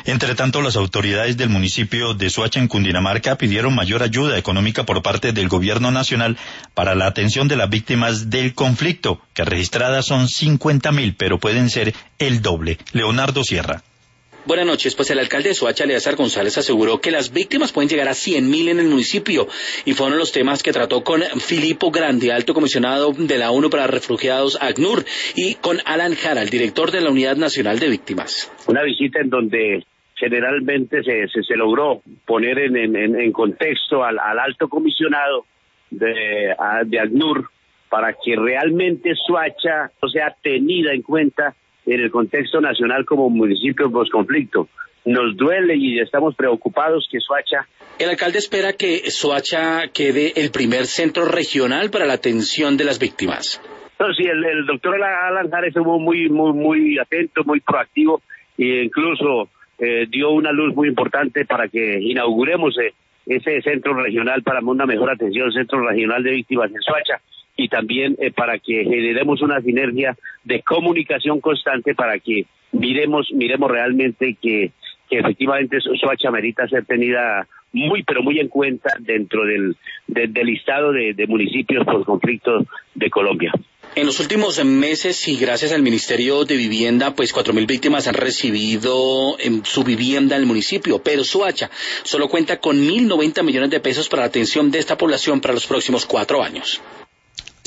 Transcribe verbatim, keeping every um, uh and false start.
Entre tanto, las autoridades del municipio de Soacha, en Cundinamarca, pidieron mayor ayuda económica por parte del gobierno nacional para la atención de las víctimas del conflicto, que registradas son cincuenta mil, pero pueden ser el doble. Leonardo Sierra. Buenas noches. Pues el alcalde de Soacha, Eleazar González, aseguró que las víctimas pueden llegar a cien mil en el municipio, y fueron los temas que trató con Filippo Grandi, alto comisionado de la ONU para Refugiados, ACNUR, y con Alan Jara, el director de la Unidad Nacional de Víctimas. Una visita en donde generalmente se, se, se logró poner en, en, en contexto al, al alto comisionado de, a, de ACNUR para que realmente Soacha sea tenida en cuenta en el contexto nacional como municipio posconflicto. Nos duele y estamos preocupados que Soacha... El alcalde espera que Soacha quede el primer centro regional para la atención de las víctimas. No, sí, el, el doctor Alan Jara estuvo muy, muy, muy atento, muy proactivo, e incluso eh, dio una luz muy importante para que inauguremos eh, ese centro regional para una mejor atención, centro regional de víctimas en Soacha, y también eh, para que generemos una sinergia de comunicación constante para que miremos miremos realmente que, que efectivamente Soacha merita ser tenida muy pero muy en cuenta dentro del, de, del listado de, de municipios por conflicto de Colombia. En los últimos meses, y gracias al Ministerio de Vivienda, pues cuatro mil víctimas han recibido en su vivienda en el municipio, pero Soacha solo cuenta con mil noventa millones de pesos para la atención de esta población para los próximos cuatro años.